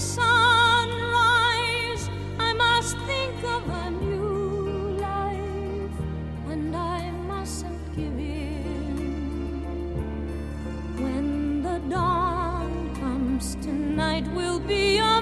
sunrise, I must think of a new life, and I mustn't give in. When the dawn comes tonight, will be a